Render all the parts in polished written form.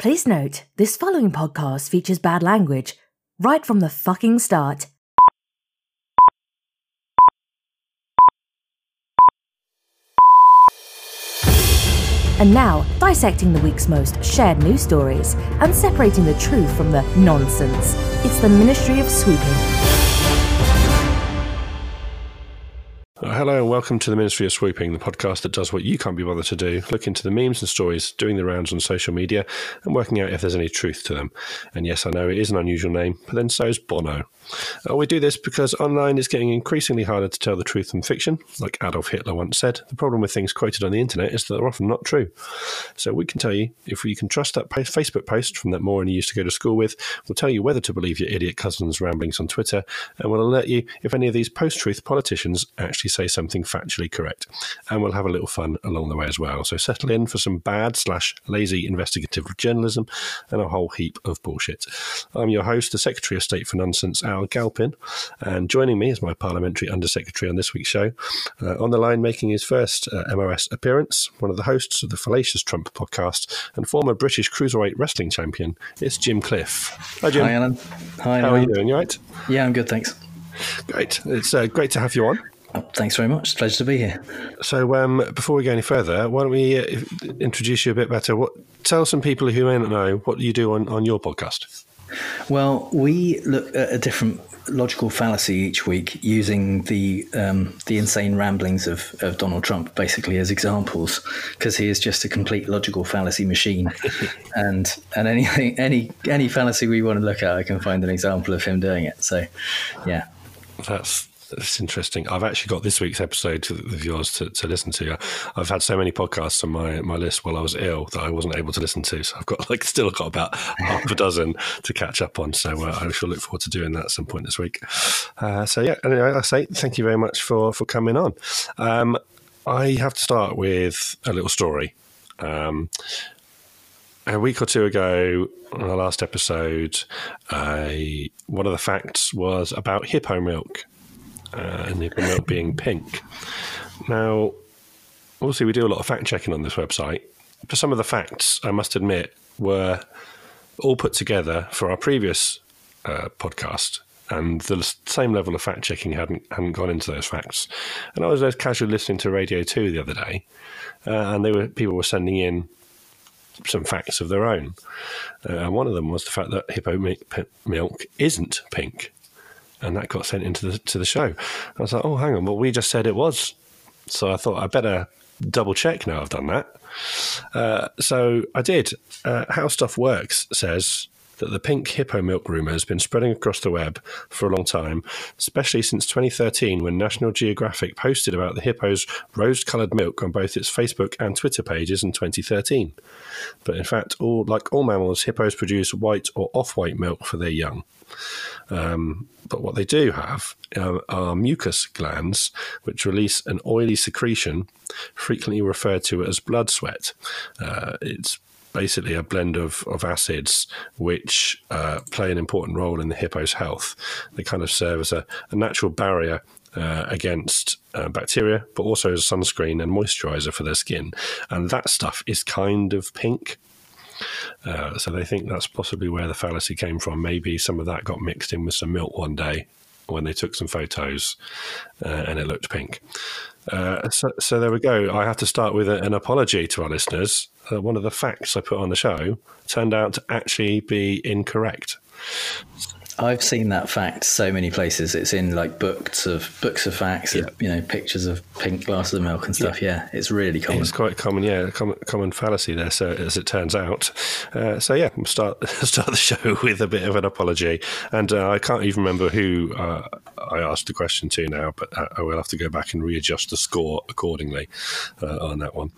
Please note, this following podcast features bad language right from the fucking start. And now, dissecting the week's most shared news stories and separating the truth from the nonsense. It's the Ministry of Swooping. Hello and welcome to the Ministry of Swooping, the podcast that does what you can't be bothered to do, look into the memes and stories, doing the rounds on social media and working out if there's any truth to them. And yes, I know it is an unusual name, but then so is Bono. We do this because online is getting increasingly harder to tell the truth from fiction. Like Adolf Hitler once said, the problem with things quoted on the internet is that they're often not true. So we can tell you if you can trust that Facebook post from that moron you used to go to school with. We'll tell you whether to believe your idiot cousin's ramblings on Twitter, and we'll alert you if any of these post-truth politicians actually say something factually correct. And we'll have a little fun along the way as well. So settle in for some bad/lazy investigative journalism and a whole heap of bullshit. I'm your host, the Secretary of State for Nonsense, Al Galpin, and joining me is my Parliamentary Undersecretary on this week's show. On the line, making his first MOS appearance, one of the hosts of the Fallacious Trump podcast and former British Cruiserweight Wrestling Champion, it's Jim Cliff. Hi, Jim. Hi, Alan. Hi, How are you doing? You all right? Yeah, I'm good, thanks. Great. It's great to have you on. Oh, thanks very much. It's a pleasure to be here. So before we go any further, why don't we introduce you a bit better? Tell some people who may not know what you do on your podcast. Well, we look at a different logical fallacy each week using the insane ramblings of Donald Trump basically as examples, because he is just a complete logical fallacy machine. and any fallacy we want to look at, I can find an example of him doing it. So, yeah. That's interesting. I've actually got this week's episode of yours to listen to. I've had so many podcasts on my list while I was ill that I wasn't able to listen to. So I've got still got about half a dozen to catch up on. So I shall look forward to doing that at some point this week. Anyway, I say thank you very much for coming on. I have to start with a little story. A week or two ago, on our last episode, one of the facts was about hippo milk. And hippo milk being pink. Now, obviously, we do a lot of fact checking on this website. But some of the facts, I must admit, were all put together for our previous podcast, and the same level of fact checking hadn't gone into those facts. And I was casually listening to Radio 2 the other day, and people were sending in some facts of their own. And one of them was the fact that hippo milk isn't pink. And that got sent into the show. I was like, oh, hang on, well, we just said it was. So I thought I better double check now I've done that. So I did. How Stuff Works says that the pink hippo milk rumour has been spreading across the web for a long time, especially since 2013 when National Geographic posted about the hippo's rose-coloured milk on both its Facebook and Twitter pages in 2013. But in fact, like all mammals, hippos produce white or off-white milk for their young. But what they do have are mucus glands, which release an oily secretion, frequently referred to as blood sweat. It's basically a blend of acids which play an important role in the hippo's health. They kind of serve as a natural barrier against bacteria, but also as a sunscreen and moisturizer for their skin. And that stuff is kind of pink. So they think that's possibly where the fallacy came from. Maybe some of that got mixed in with some milk one day when they took some photos and it looked pink. So there we go. I have to start with an apology to our listeners. One of the facts I put on the show turned out to actually be incorrect. I've seen that fact so many places. It's in like books of facts, yeah. Pictures of pink glasses of milk and stuff. Yeah, it's really common. It's quite common, yeah, common fallacy there. So as it turns out, we'll start the show with a bit of an apology. And I can't even remember who I asked the question to now, but I will have to go back and readjust the score accordingly on that one.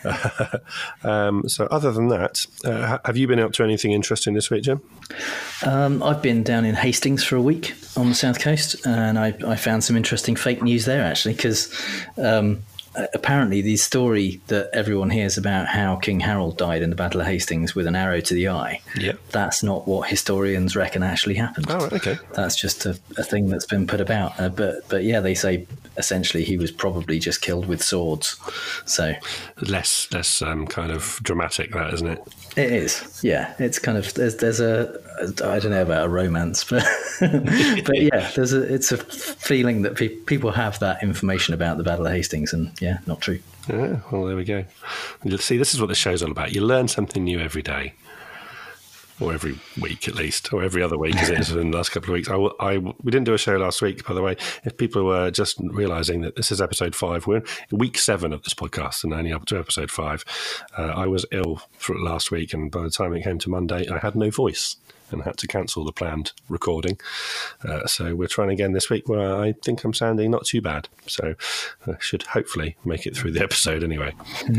So other than that, have you been up to anything interesting this week, Jim? I've been down in Hastings for a week on the south coast, and I found some interesting fake news there, actually, because apparently the story that everyone hears about how King Harold died in the Battle of Hastings with an arrow to the eye, that's not what historians reckon actually happened. Oh, right, okay. That's just a thing that's been put about. But yeah, they say essentially he was probably just killed with swords. So less kind of dramatic, that, isn't it? It is, yeah. It's kind of there's a I don't know about a romance, but but yeah, it's a feeling that people have that information about the Battle of Hastings, and yeah, not true. Yeah, well, there we go. See, this is what the show's all about. You learn something new every day, or every week at least, or every other week as it is in the last couple of weeks. We didn't do a show last week, by the way. If people were just realising that this is episode 5, we're in week 7 of this podcast and only up to episode 5. I was ill for last week, and by the time it came to Monday, I had no voice and had to cancel the planned recording. So we're trying again this week, where I think I'm sounding not too bad. So I should hopefully make it through the episode anyway.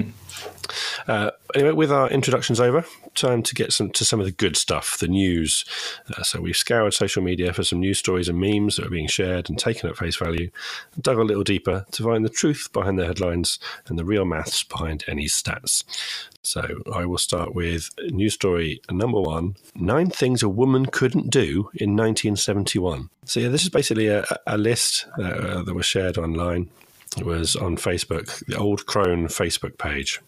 Anyway, with our introductions over, time to get to some of the good stuff, the news. So we've scoured social media for some news stories and memes that are being shared and taken at face value, and dug a little deeper to find the truth behind the headlines and the real maths behind any stats. So I will start with news story number 1, 9 things a woman couldn't do in 1971. So yeah, this is basically a list that was shared online. It was on Facebook, the Old Crone Facebook page,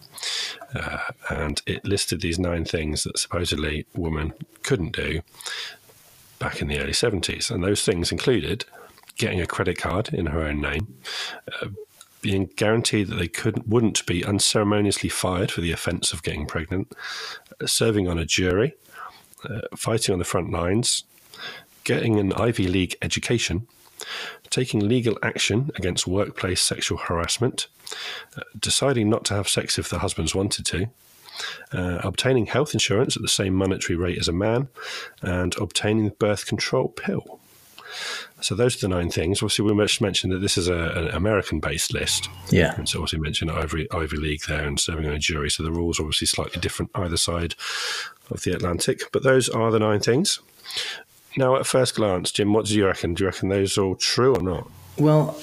and it listed these 9 things that supposedly women couldn't do back in the early 70s. And those things included getting a credit card in her own name, being guaranteed that they wouldn't be unceremoniously fired for the offence of getting pregnant, serving on a jury, fighting on the front lines, getting an Ivy League education, taking legal action against workplace sexual harassment, deciding not to have sex if the husbands wanted to, obtaining health insurance at the same monetary rate as a man, and obtaining the birth control pill. So those are the 9 things. Obviously, we must mention that this is an American-based list. Yeah. And so obviously mentioned Ivy League there and serving on a jury. So the rules are obviously slightly different either side of the Atlantic. But those are the 9 things. Now, at first glance, Jim, what do you reckon? Do you reckon those are all true or not? Well,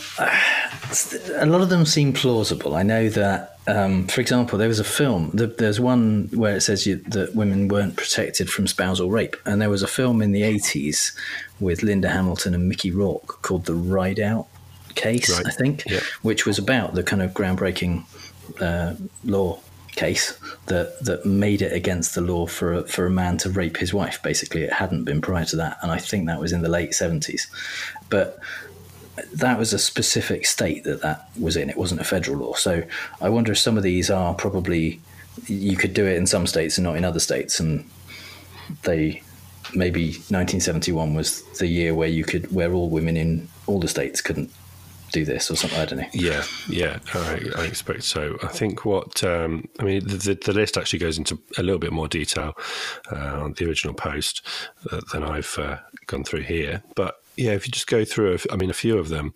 a lot of them seem plausible. I know that, for example, there was a film. There's one where it says that women weren't protected from spousal rape. And there was a film in the 80s with Linda Hamilton and Mickey Rourke called The Rideout Case, right. I think, yeah. Which was about the kind of groundbreaking law case that made it against the law for a man to rape his wife. Basically, it hadn't been prior to that, and I think that was in the late 70s. But that was a specific state that was in. It wasn't a federal law. So I wonder if some of these are probably, you could do it in some states and not in other states, and maybe 1971 was the year where all women in all the states couldn't do this or something. I don't know. Yeah, I expect so. I think the list actually goes into a little bit more detail on the original post than I've gone through here. But yeah, if you just go through, a few of them,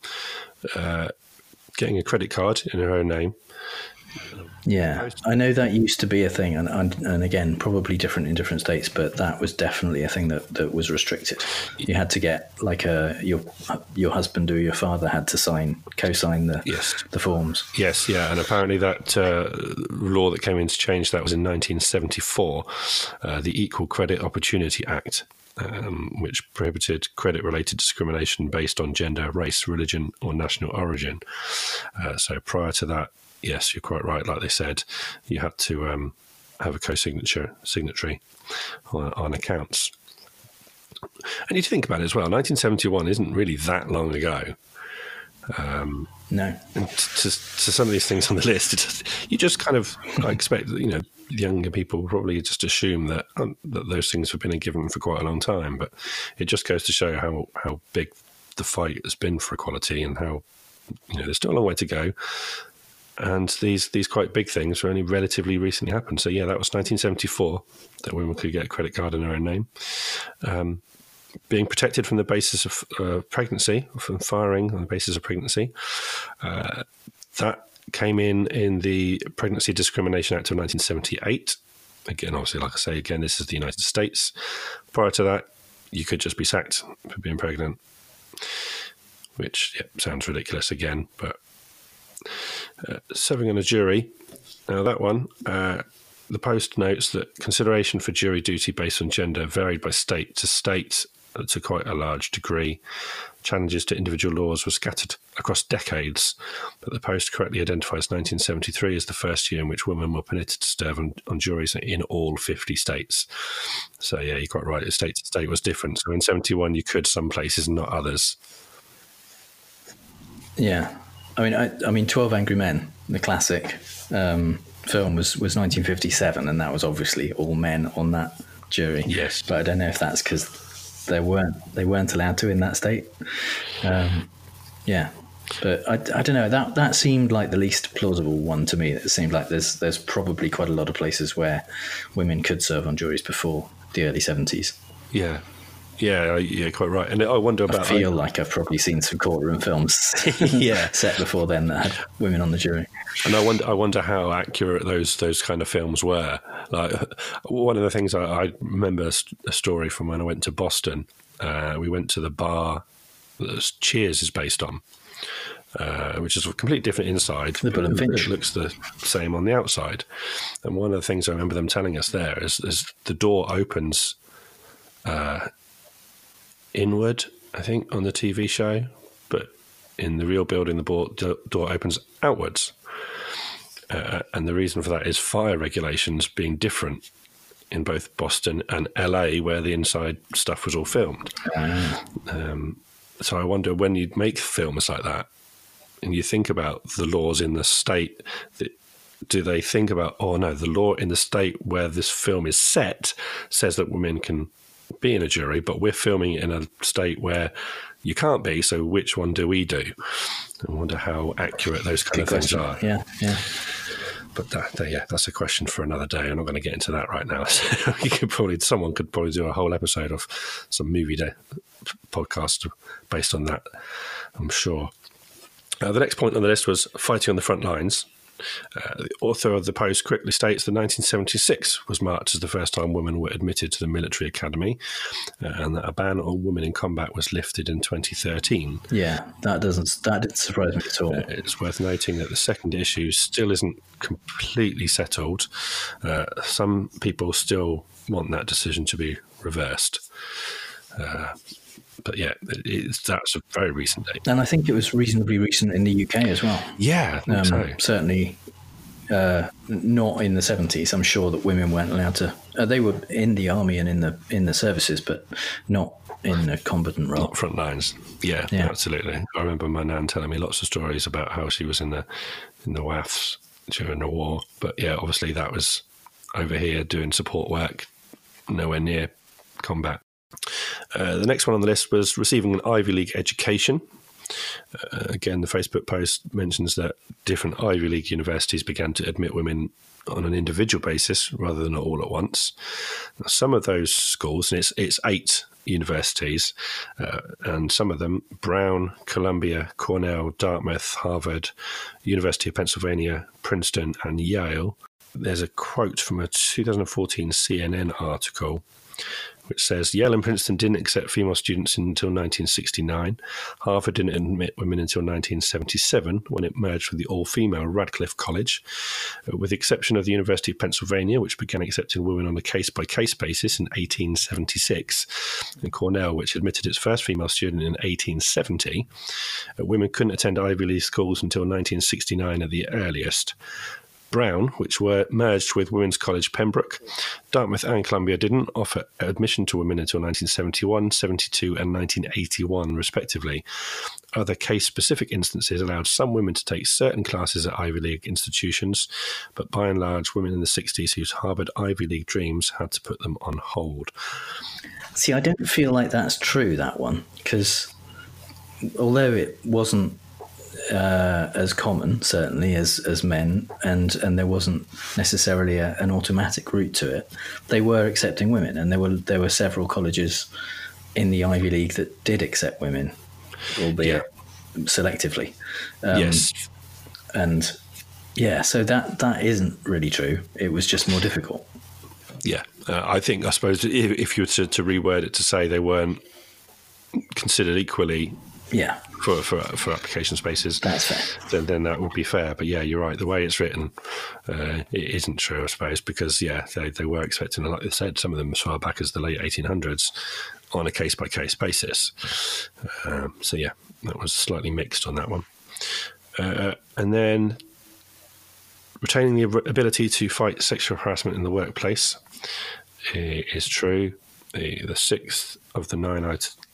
getting a credit card in her own name. Yeah, I know that used to be a thing, and again, probably different in different states, but that was definitely a thing that was restricted. You had to get your husband or your father had to co-sign the forms. Yes, yeah, and apparently that law that came in to change that was in 1974, the Equal Credit Opportunity Act. Which prohibited credit-related discrimination based on gender, race, religion, or national origin. So prior to that, yes, you're quite right. Like they said, you had to have a signatory on accounts. And you think about it as well, 1971 isn't really that long ago. No. And to some of these things on the list, you just kind of expect, younger people will probably just assume that those things have been given for quite a long time. But it just goes to show how big the fight has been for equality and how, there's still a long way to go. And these quite big things were only relatively recently happened. So, yeah, that was 1974 that women could get a credit card in their own name. Being protected from the basis of pregnancy, from firing on the basis of pregnancy. That came in the Pregnancy Discrimination Act of 1978. Again, obviously, like I say, this is the United States. Prior to that, you could just be sacked for being pregnant, which sounds ridiculous again, but serving on a jury. Now that one, the Post notes that consideration for jury duty based on gender varied by state to state to quite a large degree. Challenges to individual laws were scattered across decades, but the Post correctly identifies 1973 as the first year in which women were permitted to serve on juries in all 50 states. So, yeah, you're quite right. State to state was different. So in 71, you could some places and not others. Yeah. I mean, 12 Angry Men, the classic film, was 1957, and that was obviously all men on that jury. Yes. But I don't know if that's because they weren't allowed to in that state. Yeah. But I don't know. That seemed like the least plausible one to me. It seemed like there's probably quite a lot of places where women could serve on juries before the early 70s. Yeah. Yeah, quite right. And I wonder about... I feel like I've probably seen some courtroom films set before then that had women on the jury. And I wonder how accurate those kind of films were. Like, one of the things I remember a story from when I went to Boston. We went to the bar that Cheers is based on, which is a completely different inside. The Bull and Finch. It looks the same on the outside. And one of the things I remember them telling us there is the door opens inward, I think, on the TV show, but in the real building, the door opens outwards. And the reason for that is fire regulations being different in both Boston and LA, where the inside stuff was all filmed. So I wonder, when you make films like that and you think about the laws in the state, do they think about, oh no, the law in the state where this film is set says that women can be in a jury, but we're filming it in a state where you can't be, so which one do we do? I wonder how accurate those kind of things are. Yeah. But that's a question for another day. I'm not going to get into that right now. Someone could probably do a whole episode of some movie day podcast based on that, I'm sure. The next point on the list was fighting on the front lines. The author of the Post correctly states that 1976 was marked as the first time women were admitted to the military academy, and that a ban on women in combat was lifted in 2013. Yeah, that didn't surprise me at all. It's worth noting that the second issue still isn't completely settled. Some people still want that decision to be reversed. But yeah, that's a very recent date. And I think it was reasonably recent in the UK as well. Yeah, I think so. Certainly not in the 70s. I'm sure that women weren't allowed to... they were in the army and in the services, but not in a combatant role. Not front lines. Yeah, absolutely. I remember my nan telling me lots of stories about how she was in the WAFs during the war. But yeah, obviously that was over here doing support work, nowhere near combat. The next one on the list was receiving an Ivy League education. Again, the Facebook post mentions that different Ivy League universities began to admit women on an individual basis rather than all at once. Now, some of those schools, and it's 8 universities, and some of them, Brown, Columbia, Cornell, Dartmouth, Harvard, University of Pennsylvania, Princeton, and Yale. There's a quote from a 2014 CNN article which says Yale and Princeton didn't accept female students until 1969. Harvard didn't admit women until 1977, when it merged with the all-female Radcliffe College, with the exception of the University of Pennsylvania, which began accepting women on a case-by-case basis in 1876, and Cornell, which admitted its first female student in 1870. Women couldn't attend Ivy League schools until 1969 at the earliest. Brown, which were merged with Women's College Pembroke, Dartmouth and Columbia didn't offer admission to women until 1971, 72 and 1981, respectively. Other case-specific instances allowed some women to take certain classes at Ivy League institutions, but by and large, women in the 60s who's harboured Ivy League dreams had to put them on hold. See, I don't feel like that's true, that one, because although it wasn't as common, certainly, as men, and there wasn't necessarily an automatic route to it, they were accepting women, and there were several colleges in the Ivy League that did accept women, albeit selectively. Yes. And yeah, so that isn't really true. It was just more difficult. Yeah. I suppose if you were to reword it to say they weren't considered equally Yeah. For application spaces. That's fair. Then that would be fair. But yeah, you're right. The way it's written, it isn't true, I suppose, because they were expecting, like they said, some of them as far back as the late 1800s on a case-by-case basis. So yeah, that was slightly mixed on that one. And then retaining the ability to fight sexual harassment in the workplace is true. The sixth of the nine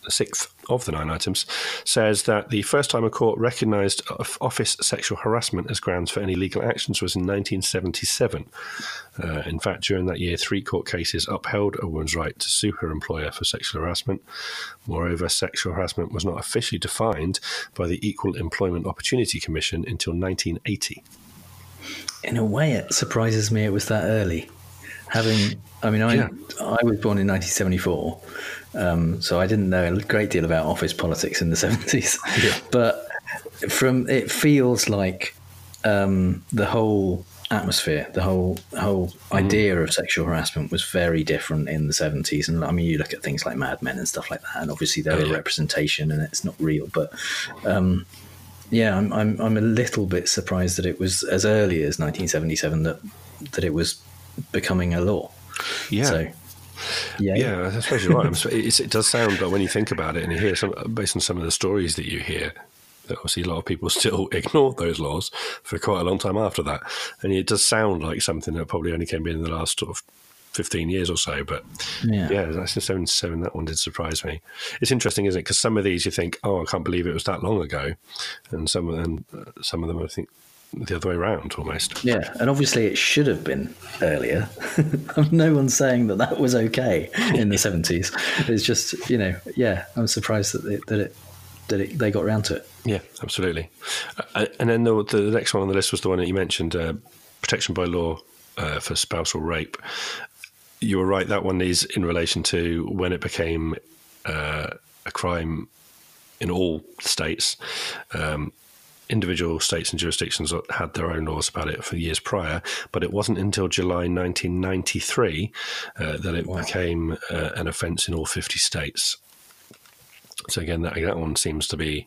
items says that the first time a court recognised office sexual harassment as grounds for any legal actions was in 1977. In fact, during that year, 3 court cases upheld a woman's right to sue her employer for sexual harassment. Moreover, sexual harassment was not officially defined by the Equal Employment Opportunity Commission until 1980. In a way, it surprises me it was that early. I was born in 1974, so I didn't know a great deal about office politics in the 70s. Yeah. But it feels like the whole atmosphere, the whole idea of sexual harassment was very different in the 70s. And I mean, you look at things like Mad Men and stuff like that, and obviously they're a representation and it's not real. But I'm a little bit surprised that it was as early as 1977 that it was becoming a law. Yeah. So, yeah, I suppose you're right. It does sound like, when you think about it and you hear based on some of the stories that you hear, that obviously a lot of people still ignored those laws for quite a long time after that. And it does sound like something that probably only came in the last sort of 15 years or so. But yeah, 1977, that one did surprise me. It's interesting, isn't it? Because some of these you think, oh, I can't believe it was that long ago. And some of them I think the other way around almost. Yeah, and obviously it should have been earlier. No one's saying that was okay in the 70s. It's just, I'm surprised that they got around to it. Yeah, absolutely. And then the next one on the list was the one that you mentioned, protection by law for spousal rape. You were right, that one is in relation to when it became a crime in all states. Individual states and jurisdictions had their own laws about it for years prior, but it wasn't until July 1993 that it became an offence in all 50 states. So again, that one seems to be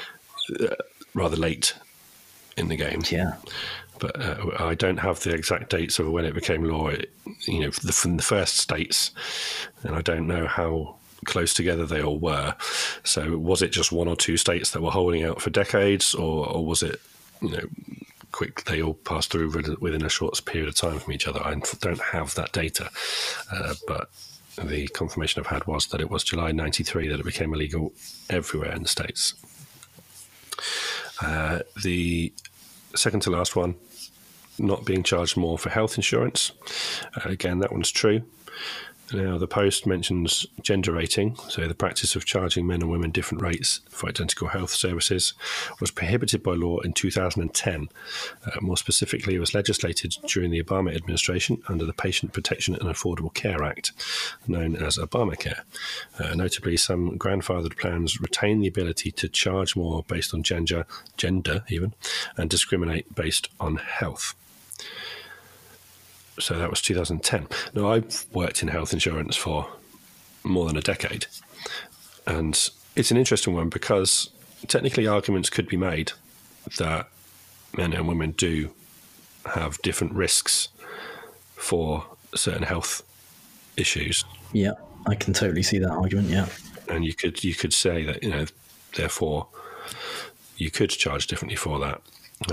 rather late in the game. Yeah. But I don't have the exact dates of when it became law, from the first states, and I don't know how close together they all were. So was it just 1 or 2 states that were holding out for decades, or was it, quick, they all passed through within a short period of time from each other? I don't have that data, but the confirmation I've had was that it was July 93 that it became illegal everywhere in the States. The second to last one, not being charged more for health insurance. Again, that one's true. Now, the Post mentions gender rating, so the practice of charging men and women different rates for identical health services was prohibited by law in 2010. More specifically, it was legislated during the Obama administration under the Patient Protection and Affordable Care Act, known as Obamacare. Notably, some grandfathered plans retain the ability to charge more based on gender even, and discriminate based on health. So that was 2010. Now, I've worked in health insurance for more than a decade. And it's an interesting one because technically arguments could be made that men and women do have different risks for certain health issues. Yeah, I can totally see that argument, yeah. And you could say that, therefore, you could charge differently for that.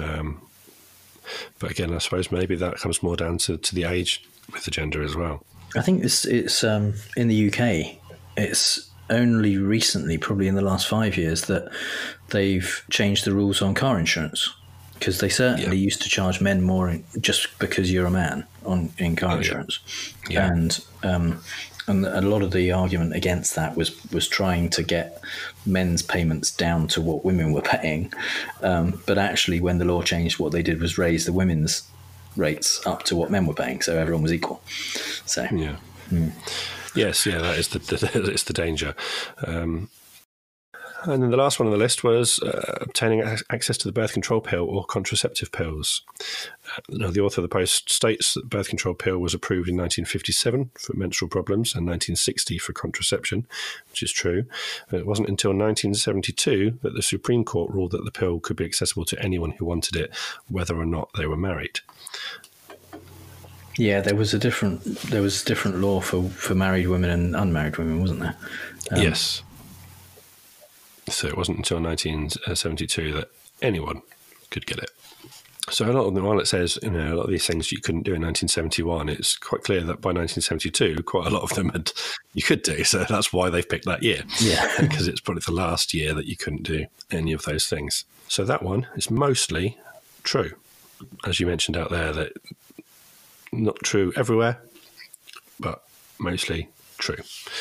But again, I suppose maybe that comes more down to the age with the gender as well. I think it's in the UK, it's only recently, probably in the last 5 years, that they've changed the rules on car insurance, because they certainly used to charge men more just because you're a man in car insurance. Yeah. And a lot of the argument against that was trying to get men's payments down to what women were paying. But actually, when the law changed, what they did was raise the women's rates up to what men were paying, so everyone was equal. So Yes, that is it's the danger. And then the last one on the list was obtaining access to the birth control pill or contraceptive pills. Now, the author of the post states that the birth control pill was approved in 1957 for menstrual problems and 1960 for contraception, which is true. But it wasn't until 1972 that the Supreme Court ruled that the pill could be accessible to anyone who wanted it, whether or not they were married. Yeah, there was different law for married women and unmarried women, wasn't there? Yes. So it wasn't until 1972 that anyone could get it. So a lot of them, while it says, a lot of these things you couldn't do in 1971, it's quite clear that by 1972, quite a lot of them you could do. So that's why they've picked that year. Yeah. Because it's probably the last year that you couldn't do any of those things. So that one is mostly true. As you mentioned out there, that not true everywhere, but mostly true.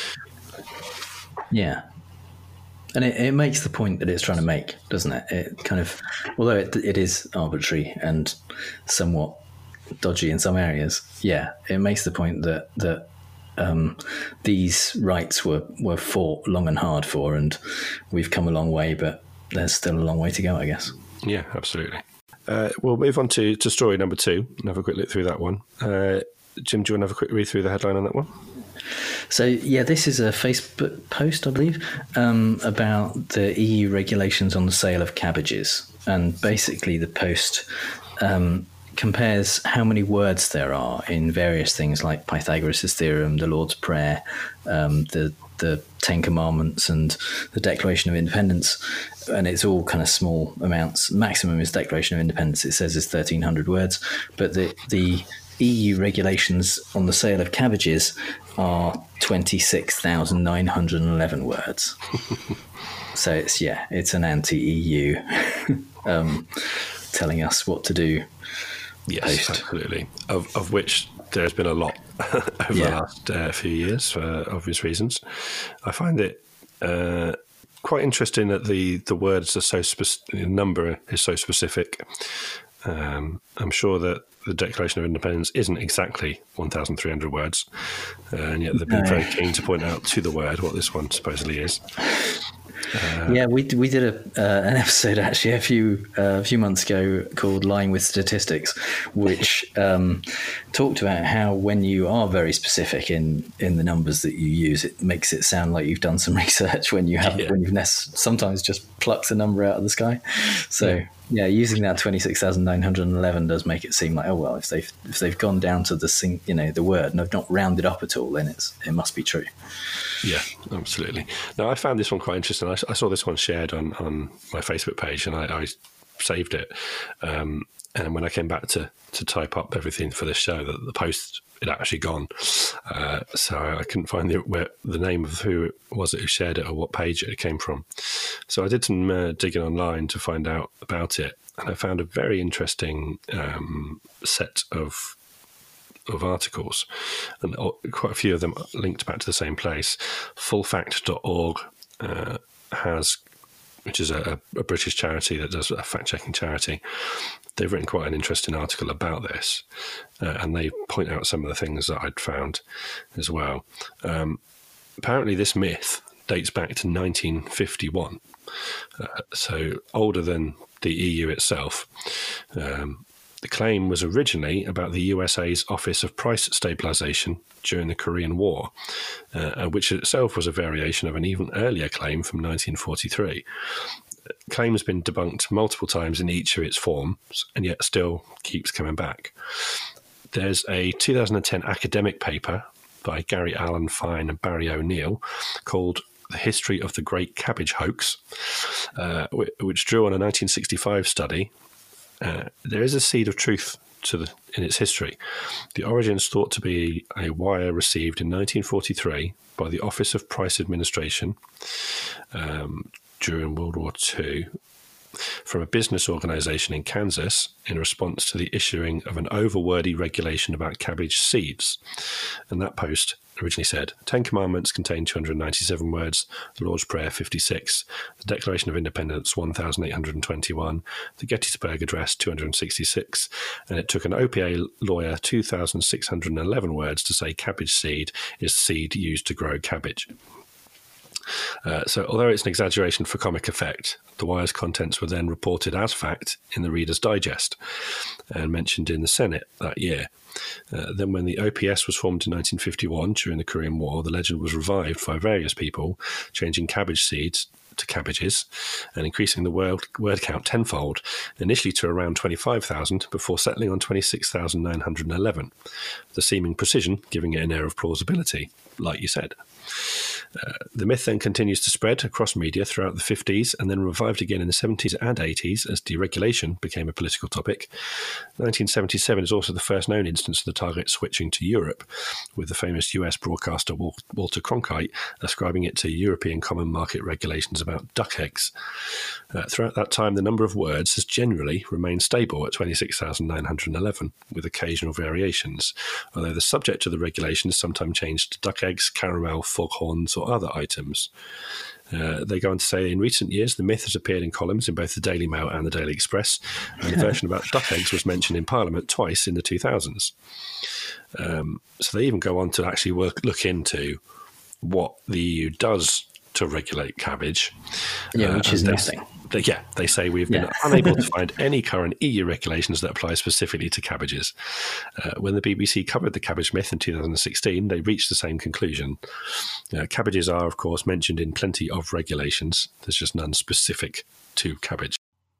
Yeah. And it makes the point that it's trying to make, doesn't it? It kind of, although it is arbitrary and somewhat dodgy in some areas, yeah, it makes the point that these rights were fought long and hard for, and we've come a long way, but there's still a long way to go, I guess. Yeah, absolutely. We'll move on to story number 2 and have a quick look through that one. Jim, do you want to have a quick read through the headline on that one? So, yeah, this is a Facebook post, I believe, about the EU regulations on the sale of cabbages. And basically the post compares how many words there are in various things like Pythagoras' theorem, the Lord's Prayer, the Ten Commandments and the Declaration of Independence. And it's all kind of small amounts. Maximum is Declaration of Independence, it says, is 1,300 words. But the EU regulations on the sale of cabbages are 26,911 words. So it's an anti-EU telling us what to do. Yes, post. Absolutely. Of which there's been a lot over the last few years for obvious reasons. I find it quite interesting that the words are so the number is so specific. I'm sure that the Declaration of Independence isn't exactly 1,300 words, and yet they've been very keen to point out to the word what this one supposedly is. We did an episode actually a few months ago called "Lying with Statistics," which talked about how when you are very specific in the numbers that you use, it makes it sound like you've done some research when you haven't. When you've sometimes just plucked a number out of the sky. So using that 26,911 does make it seem like, oh well, if they've gone down to the word and have not rounded up at all, then it must be true. Yeah, absolutely. Now, I found this one quite interesting. I saw this one shared on my Facebook page, and I saved it. And when I came back to type up everything for this show, the post had actually gone. So I couldn't find the name of who it was who shared it or what page it came from. So I did some digging online to find out about it, and I found a very interesting set of articles, and quite a few of them linked back to the same place. Fullfact.org which is a British charity that does a fact-checking charity. They've written quite an interesting article about this, and they point out some of the things that I'd found as well. Apparently this myth dates back to 1951, so older than the EU itself. The claim was originally about the USA's Office of Price Stabilization during the Korean War, which itself was a variation of an even earlier claim from 1943. The claim has been debunked multiple times in each of its forms, and yet still keeps coming back. There's a 2010 academic paper by Gary Allen Fine and Barry O'Neill called The History of the Great Cabbage Hoax, which drew on a 1965 study. There is a seed of truth in its history. The origins thought to be a wire received in 1943 by the Office of Price Administration during World War II from a business organisation in Kansas in response to the issuing of an overwordy regulation about cabbage seeds. And that post originally said, 10 Commandments contain 297 words, the Lord's Prayer 56, the Declaration of Independence 1,821, the Gettysburg Address 266, and it took an OPA lawyer 2,611 words to say cabbage seed is seed used to grow cabbage. So although it's an exaggeration for comic effect, the wire's contents were then reported as fact in the Reader's Digest and mentioned in the Senate that year. Then when the OPS was formed in 1951 during the Korean War, the legend was revived by various people, changing cabbage seeds to cabbages and increasing the word count tenfold, initially to around 25,000 before settling on 26,911. The seeming precision giving it an air of plausibility, like you said. The myth then continues to spread across media throughout the 50s and then revived again in the 70s and 80s as deregulation became a political topic. 1977 is also the first known instance of the target switching to Europe, with the famous US broadcaster Walter Cronkite ascribing it to European common market regulations about duck eggs. Throughout that time, the number of words has generally remained stable at 26,911, with occasional variations, although the subject of the regulation is sometimes changed to duck eggs, caramel, foghorns, or other items. They go on to say, in recent years, the myth has appeared in columns in both the Daily Mail and the Daily Express, and the version about duck eggs was mentioned in Parliament twice in the 2000s. So they even go on to actually look into what the EU does to regulate cabbage. Yeah, which is interesting. They say we've been unable to find any current EU regulations that apply specifically to cabbages. When the BBC covered the cabbage myth in 2016, they reached the same conclusion. Cabbages are, of course, mentioned in plenty of regulations. There's just none specific to cabbage.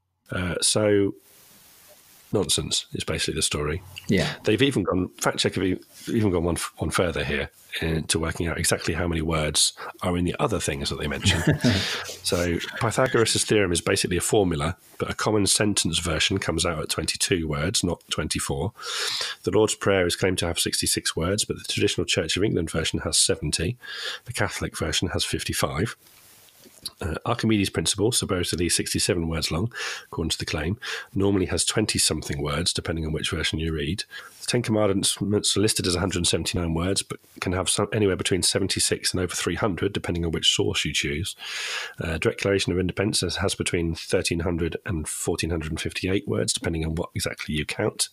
So nonsense is basically the story. Yeah, they've even gone, fact check have even gone one further here into working out exactly how many words are in the other things that they mention. So Pythagoras' theorem is basically a formula, but a common sentence version comes out at 22 words, not 24. The Lord's Prayer is claimed to have 66 words, but the traditional Church of England version has 70. The Catholic version has 55. Archimedes' principle, supposedly 67 words long, according to the claim, normally has 20-something words, depending on which version you read. The Ten Commandments are listed as 179 words, but can have anywhere between 76 and over 300, depending on which source you choose. Declaration of Independence has between 1,300 and 1,458 words, depending on what exactly you count.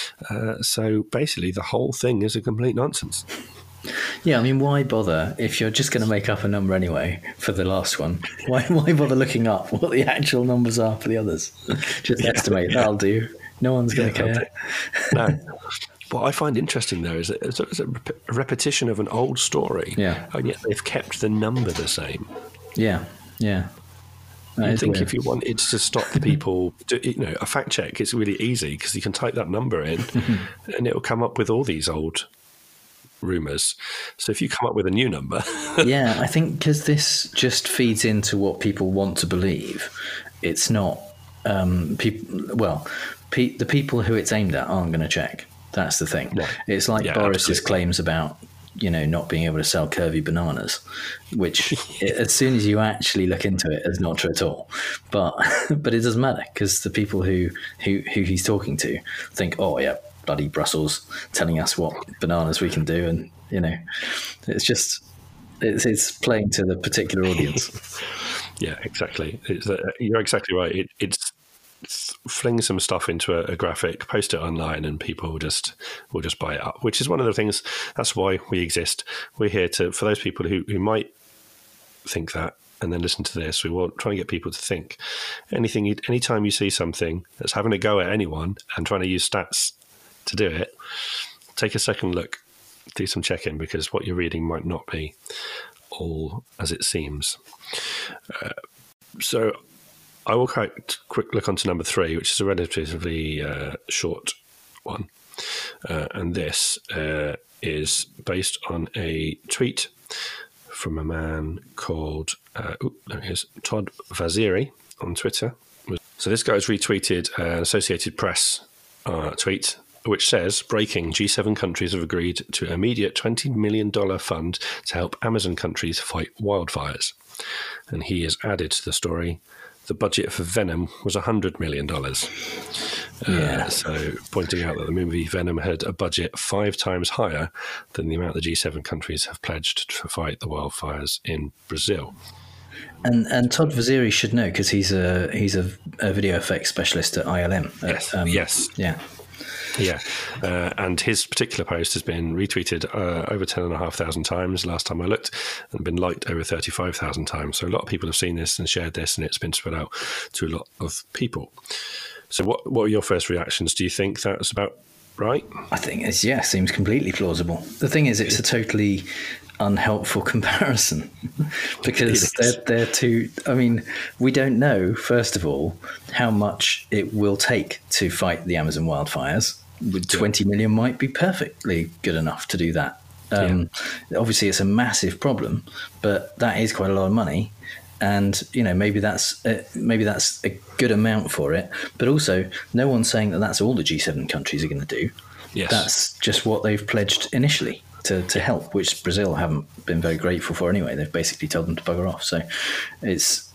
So basically, the whole thing is a complete nonsense. Yeah, I mean, why bother if you're just going to make up a number anyway for the last one? Why bother looking up what the actual numbers are for the others? Just estimate. That'll do. No one's going to care. No. What I find interesting, though, is that it's a repetition of an old story. Yeah. And yet they've kept the number the same. Yeah, yeah. I think weird. If you wanted to stop people, a fact check, it's really easy because you can type that number in and it will come up with all these old rumours. So if you come up with a new number... Yeah, I think because this just feeds into what people want to believe. It's not... the people who it's aimed at aren't going to check. That's the thing. Right. It's like Boris's claims about, not being able to sell curvy bananas, which as soon as you actually look into it, is not true at all. But it doesn't matter because the people who he's talking to think, oh, yeah, bloody Brussels telling us what bananas we can do, and it's just it's playing to the particular audience. Yeah, exactly. You're exactly right. It's fling some stuff into a graphic, post it online, and people will just buy it up. Which is one of the things. That's why we exist. We're here for those people who might think that and then listen to this. We want trying to get people to think. Anytime you see something that's having a go at anyone and trying to use stats to do it, take a second look, do some checking, because what you're reading might not be all as it seems. So I will quick look onto number 3, which is a relatively short one. And this is based on a tweet from a man called Todd Vaziri on Twitter. So this guy's retweeted an Associated Press tweet, which says, breaking, G7 countries have agreed to an immediate $20 million fund to help Amazon countries fight wildfires. And he has added to the story, the budget for Venom was $100 million. So pointing out that the movie Venom had a budget 5 times higher than the amount the G7 countries have pledged to fight the wildfires in Brazil. And Todd Vaziri should know because he's a video effects specialist at ILM. Yes. Yeah. Yeah, and his particular post has been retweeted over 10,500 times last time I looked, and been liked over 35,000 times. So a lot of people have seen this and shared this, and it's been spread out to a lot of people. So what are your first reactions? Do you think that's about right? I think seems completely plausible. The thing is, it's a totally unhelpful comparison because they're too. I mean, we don't know, first of all, how much it will take to fight the Amazon wildfires. With 20 million might be perfectly good enough to do that. Obviously, it's a massive problem, but that is quite a lot of money. And maybe that's a good amount for it, but also no one's saying that that's all the G7 countries are going to do. Yes. That's just what they've pledged initially to help, which Brazil haven't been very grateful for anyway. They've basically told them to bugger off. So it's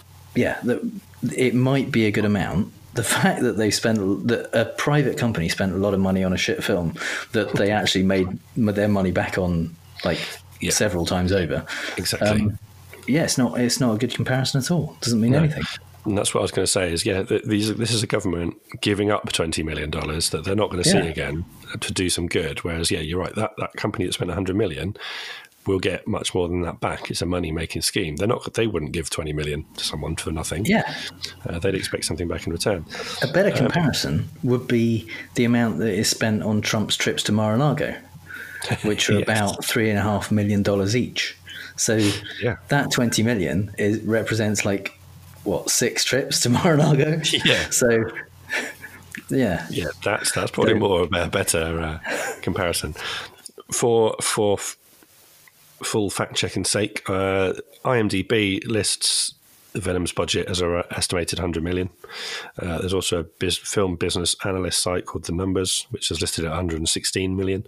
it might be a good amount. The fact that a private company spent a lot of money on a shit film that they actually made their money back on several times over. Exactly. It's not a good comparison at all. Doesn't mean anything. And that's what I was going to say is, this is a government giving up $20 million that they're not going to see again to do some good. Whereas, you're right, that company that spent $100 million will get much more than that back. It's a money-making scheme. They wouldn't give $20 million to someone for nothing. Yeah. They'd expect something back in return. A better comparison would be the amount that is spent on Trump's trips to Mar-a-Lago, which are about $3.5 million each. So that 20 million represents 6 trips to Mar-a-Lago? Yeah. So, yeah. Yeah, that's probably more of a better comparison. For full fact-checking sake, IMDb lists Venom's budget as an estimated 100 million. There's also a film business analyst site called The Numbers, which is listed at 116 million.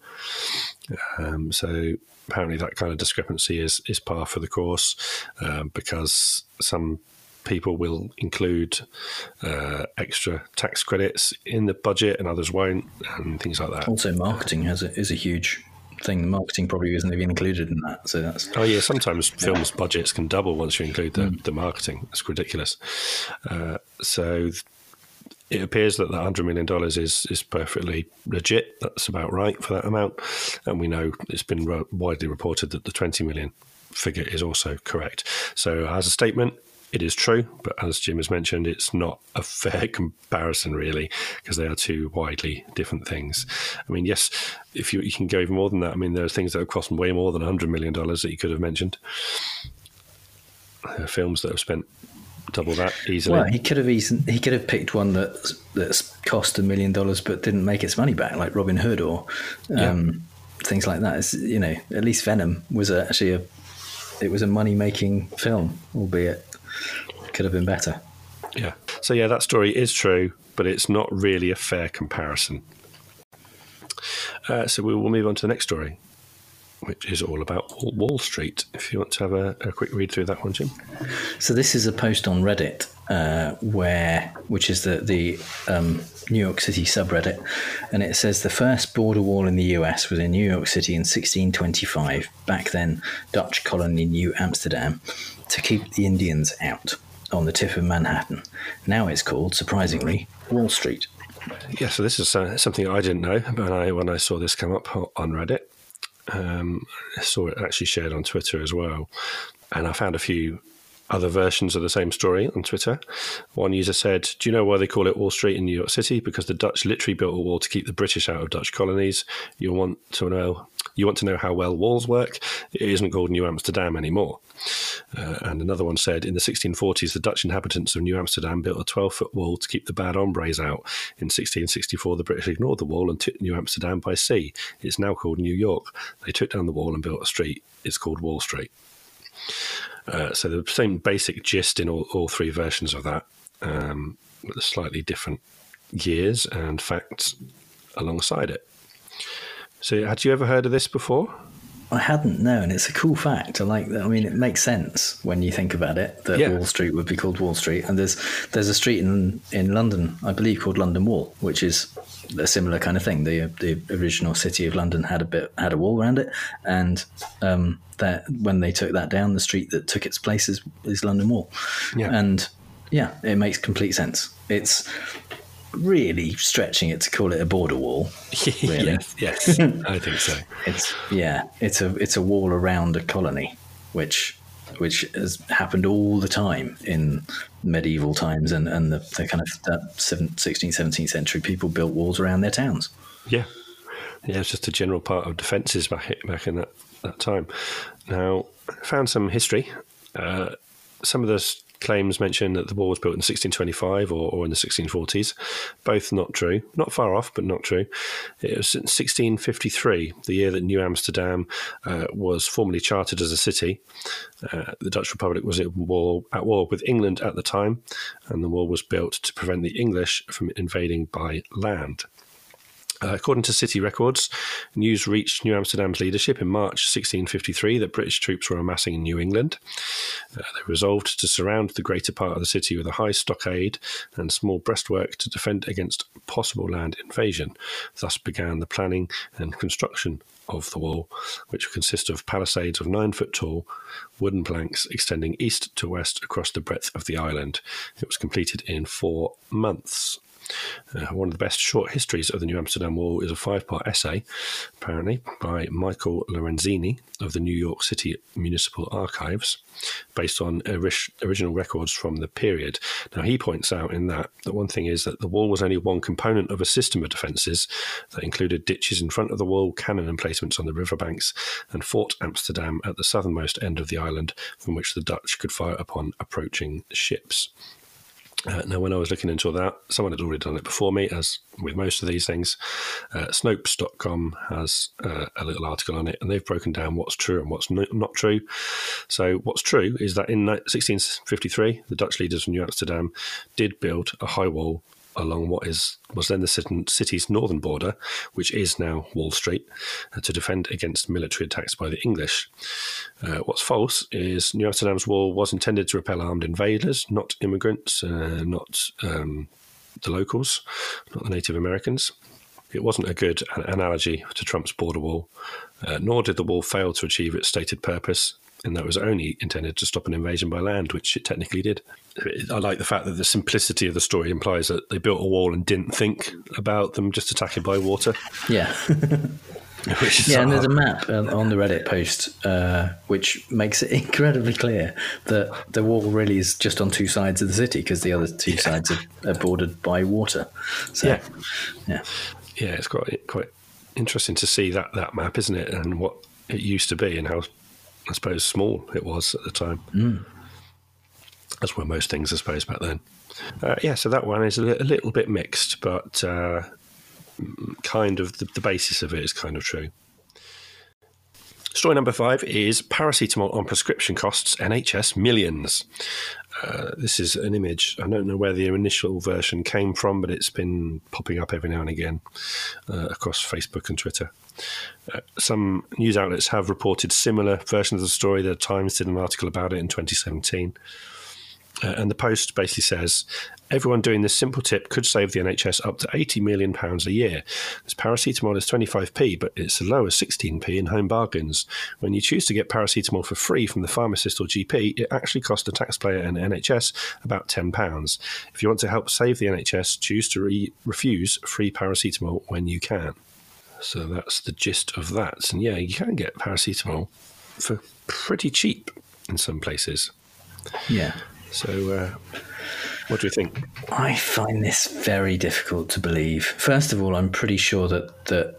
So apparently that kind of discrepancy is par for the course, because some people will include extra tax credits in the budget and others won't, and things like that. Also, marketing is a huge thing. The marketing probably isn't even included in that. So that's sometimes films budgets can double once you include the marketing. It's ridiculous. So it appears that $100 million is perfectly legit. That's about right for that amount. And we know it's been widely reported that the 20 million figure is also correct. So as a statement, it is true, but as Jim has mentioned, it's not a fair comparison, really, because they are two widely different things. I mean, yes, if you can go even more than that. I mean, there are things that have cost way more than $100 million that you could have mentioned. There are films that have spent double that easily. Well, he could have picked one that's cost $1 million but didn't make its money back, like Robin Hood or things like that. It's, at least Venom was actually a money-making film, albeit could have been better. Yeah. So that story is true, but it's not really a fair comparison. So we will move on to the next story, which is all about Wall Street. If you want to have a quick read through that one, Jim. So this is a post on Reddit, which is the New York City subreddit, and it says the first border wall in the US was in New York City in 1625, back then Dutch colony New Amsterdam, to keep the Indians out on the tip of Manhattan. Now it's called, surprisingly, Wall Street. Yeah, so this is something I didn't know when I saw this come up on Reddit. I saw it actually shared on Twitter as well. And I found a few other versions of the same story on Twitter. One user said, "Do you know why they call it Wall Street in New York City? Because the Dutch literally built a wall to keep the British out of Dutch colonies. You want to know how well walls work? It isn't called New Amsterdam anymore." And another one said, "In the 1640s, the Dutch inhabitants of New Amsterdam built a 12-foot wall to keep the bad hombres out. In 1664, the British ignored the wall and took New Amsterdam by sea. It's now called New York. They took down the wall and built a street. It's called Wall Street." So the same basic gist in all three versions of that, with slightly different years and facts alongside it. So had you ever heard of this before? I hadn't, no, and it's a cool fact. I like that. I mean, it makes sense when you think about it, that Wall Street would be called Wall Street. And there's a street in London, I believe, called London Wall, which is a similar kind of thing. The original city of London had a wall around it, and that when they took that down, the street that took its place is London Wall. Yeah. And it makes complete sense. It's really stretching it to call it a border wall. Really. yes, I think so. It's a wall around a colony, which has happened all the time in medieval times and the kind of that 16th, 17th century. People built walls around their towns. Yeah, it's just a general part of defences back in that time. Now, I found some history. Some of the claims mention that the wall was built in 1625 or in the 1640s. Both not true. Not far off, but not true. It was in 1653, the year that New Amsterdam was formally chartered as a city. The Dutch Republic was at war with England at the time, and the wall was built to prevent the English from invading by land. According to city records, news reached New Amsterdam's leadership in March 1653 that British troops were amassing in New England. They resolved to surround the greater part of the city with a high stockade and small breastwork to defend against possible land invasion. Thus began the planning and construction of the wall, which would consist of palisades of 9 foot tall wooden planks extending east to west across the breadth of the island. It was completed in 4 months. One of the best short histories of the New Amsterdam Wall is a 5-part essay, apparently, by Michael Lorenzini of the New York City Municipal Archives, based on original records from the period. Now, he points out in that one thing is that the wall was only one component of a system of defences that included ditches in front of the wall, cannon emplacements on the riverbanks, and Fort Amsterdam at the southernmost end of the island, from which the Dutch could fire upon approaching ships. Now, when I was looking into that, someone had already done it before me, as with most of these things. Snopes.com has a little article on it, and they've broken down what's true and what's not true. So what's true is that in 1653, the Dutch leaders from New Amsterdam did build a high wall along what was then the city's northern border, which is now Wall Street, to defend against military attacks by the English. What's false is New Amsterdam's wall was intended to repel armed invaders, not immigrants, not the locals, not the Native Americans. It wasn't a good analogy to Trump's border wall, nor did the wall fail to achieve its stated purpose, and that was only intended to stop an invasion by land, which it technically did. I like the fact that the simplicity of the story implies that they built a wall and didn't think about them just attacking by water. Yeah. And there's a map on the Reddit post which makes it incredibly clear that the wall really is just on 2 sides of the city because the other 2 sides are bordered by water. So, yeah, it's quite interesting to see that map, isn't it? And what it used to be and how, I suppose, small it was at the time. As were most things, I suppose, back then. So that one is a little bit mixed, but kind of the basis of it is kind of true. Story number 5 is paracetamol on prescription costs NHS millions. This is an image. I don't know where the initial version came from, but it's been popping up every now and again across Facebook and Twitter. Some news outlets have reported similar versions of the story. The Times did an article about it in 2017. And the Post basically says, everyone doing this simple tip could save the NHS up to £80 million a year. This paracetamol is 25p, but it's as low as 16p in home bargains. When you choose to get paracetamol for free from the pharmacist or GP, it actually costs the taxpayer and NHS about £10. If you want to help save the NHS, choose to refuse free paracetamol when you can. So that's the gist of that. And yeah, you can get paracetamol for pretty cheap in some places. Yeah. So what do you think? I find this very difficult to believe. First of all, I'm pretty sure that the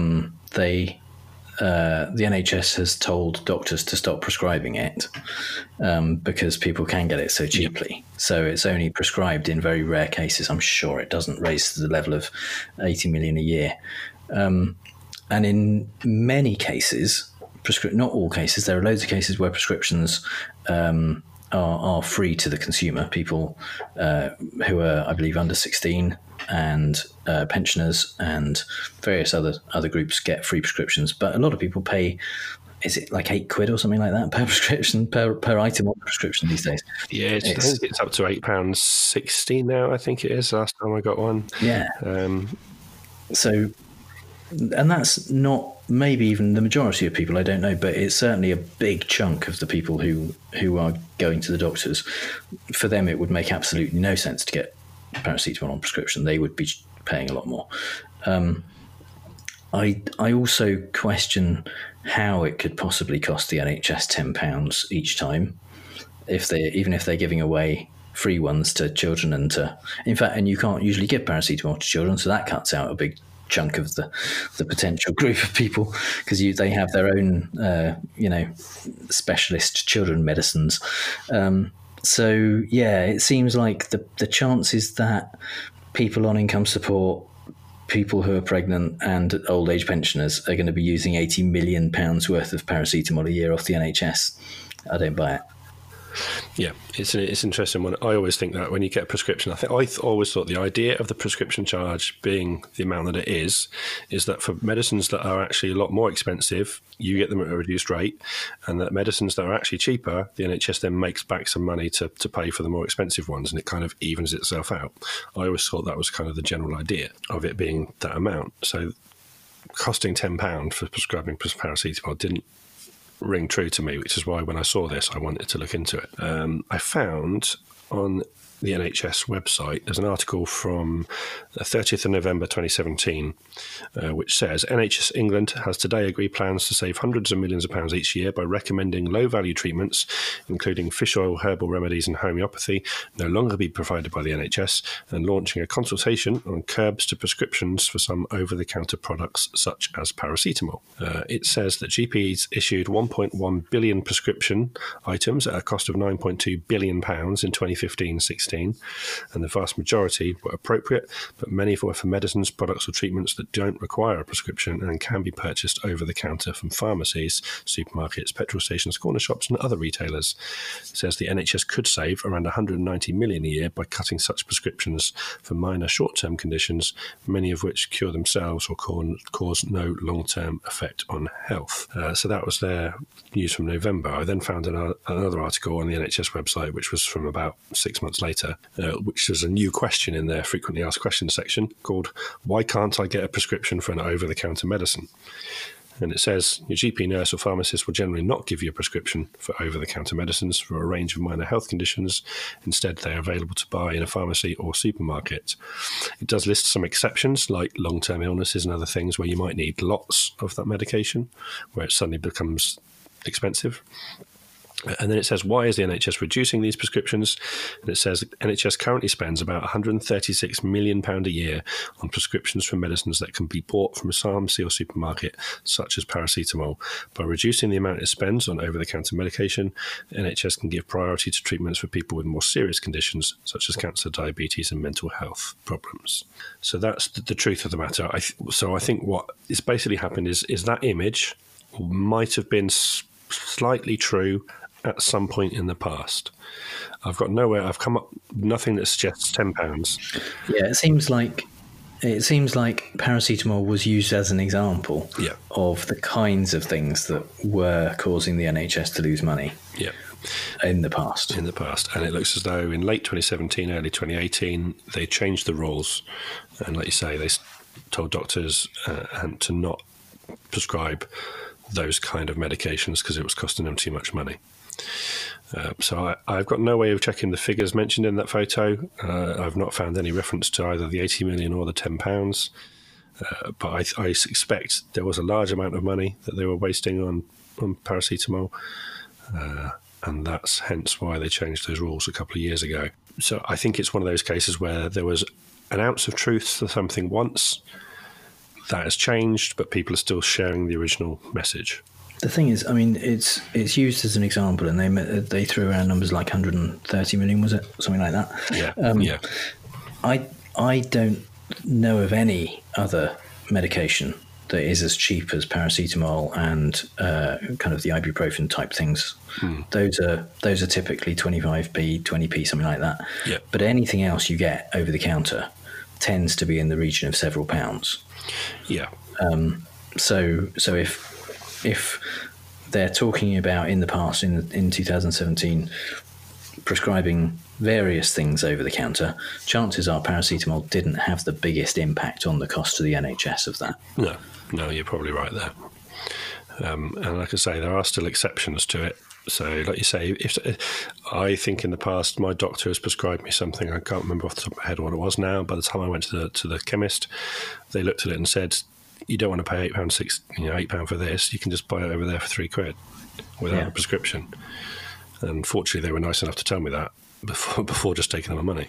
NHS has told doctors to stop prescribing it because people can get it so cheaply. Yep. So it's only prescribed in very rare cases. I'm sure it doesn't raise to the level of 80 million a year. And in many cases, not all cases, there are loads of cases where prescriptions are free to the consumer. People who are, I believe, under 16 and pensioners and various other groups get free prescriptions. But a lot of people pay, is it like £8 or something like that per prescription, per item on the prescription these days? Yeah, I think it's up to £8.60 now, I think it is, last time I got one. Yeah. And that's not maybe even the majority of people, I don't know, but it's certainly a big chunk of the people who are going to the doctors. For them, it would make absolutely no sense to get paracetamol on prescription, they would be paying a lot more. I also question how it could possibly cost the NHS £10 each time, even if they're giving away free ones to children and you can't usually give paracetamol to children, so that cuts out a big chunk of the potential group of people, because they have their own specialist children medicines. So yeah, it seems like the chances that people on income support, people who are pregnant and old age pensioners are going to be using £80 million worth of paracetamol a year off the NHS, I don't buy it. Yeah, it's an interesting one. I always think that when you get a prescription, I always thought the idea of the prescription charge being the amount that it is that for medicines that are actually a lot more expensive, you get them at a reduced rate, and that medicines that are actually cheaper, the NHS then makes back some money to pay for the more expensive ones, and it kind of evens itself out. I always thought that was kind of the general idea of it being that amount. So costing £10 for prescribing paracetamol didn't ring true to me, which is why when I saw this, I wanted to look into it. I found on the NHS website, there's an article from the 30th of November 2017, which says NHS England has today agreed plans to save hundreds of millions of pounds each year by recommending low-value treatments, including fish oil, herbal remedies and homeopathy, no longer be provided by the NHS, and launching a consultation on curbs to prescriptions for some over-the-counter products such as paracetamol. It says that GPs issued 1.1 billion prescription items at a cost of £9.2 billion in 2015-16. And the vast majority were appropriate, but many were for medicines, products or treatments that don't require a prescription and can be purchased over the counter from pharmacies, supermarkets, petrol stations, corner shops and other retailers. It says the NHS could save around 190 million a year by cutting such prescriptions for minor short-term conditions, many of which cure themselves or cause no long-term effect on health. So that was their news from November. I then found another article on the NHS website, which was from about 6 months later, which is a new question in their frequently asked questions section called, "Why can't I get a prescription for an over-the-counter medicine?" And it says, your GP nurse or pharmacist will generally not give you a prescription for over-the-counter medicines for a range of minor health conditions. Instead, they are available to buy in a pharmacy or supermarket. It does list some exceptions, like long-term illnesses and other things where you might need lots of that medication, where it suddenly becomes expensive. And then it says, why is the NHS reducing these prescriptions? And it says NHS currently spends about £136 million a year on prescriptions for medicines that can be bought from a pharmacy or supermarket, such as paracetamol. By reducing the amount it spends on over-the-counter medication, the NHS can give priority to treatments for people with more serious conditions, such as cancer, diabetes and mental health problems. So that's the truth of the matter. So I think what is basically happened is that image might have been slightly true at some point in the past. I've come up nothing that suggests £10. Yeah, it seems like paracetamol was used as an example of the kinds of things that were causing the NHS to lose money. Yeah. In the past. And it looks as though in late 2017, early 2018, they changed the rules. And like you say, they told doctors to not prescribe those kind of medications because it was costing them too much money. So I've got no way of checking the figures mentioned in that photo. I've not found any reference to either the 80 million or the £10. But I expect there was a large amount of money that they were wasting on paracetamol. And that's hence why they changed those rules a couple of years ago. So I think it's one of those cases where there was an ounce of truth to something once. That has changed, but people are still sharing the original message. The thing is, I mean, it's used as an example, and they threw around numbers like 130 million, was it? Something like that. Yeah. I don't know of any other medication that is as cheap as paracetamol and kind of the ibuprofen type things. Those are typically 25p, 20p, something like that. Yeah. But anything else you get over the counter tends to be in the region of several pounds. Yeah. So if they're talking about in the past, in 2017, prescribing various things over the counter, chances are paracetamol didn't have the biggest impact on the cost to the NHS of that. No, you're probably right there. And like I say, there are still exceptions to it. So, like you say, if I think in the past my doctor has prescribed me something, I can't remember off the top of my head what it was now. By the time I went to the chemist, they looked at it and said, "You don't want to pay £8 for this. You can just buy it over there for £3 without a prescription." And fortunately, they were nice enough to tell me that before just taking my money.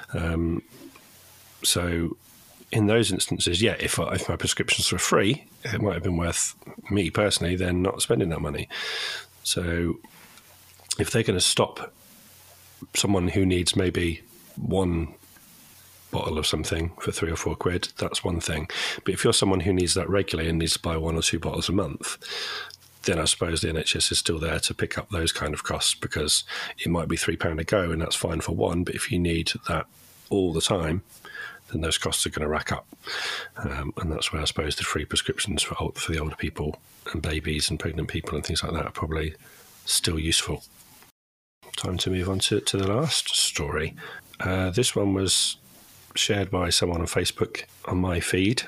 So, in those instances, if my prescriptions were free, it might have been worth me personally then not spending that money. So if they're going to stop someone who needs maybe one bottle of something for £3 or £4, that's one thing. But if you're someone who needs that regularly and needs to buy 1 or 2 bottles a month, then I suppose the NHS is still there to pick up those kind of costs, because it might be £3 a go and that's fine for one. But if you need that all the time, then those costs are going to rack up. And that's where I suppose the free prescriptions for the older people and babies and pregnant people and things like that are probably still useful. Time to move on to the last story. This one was shared by someone on Facebook on my feed,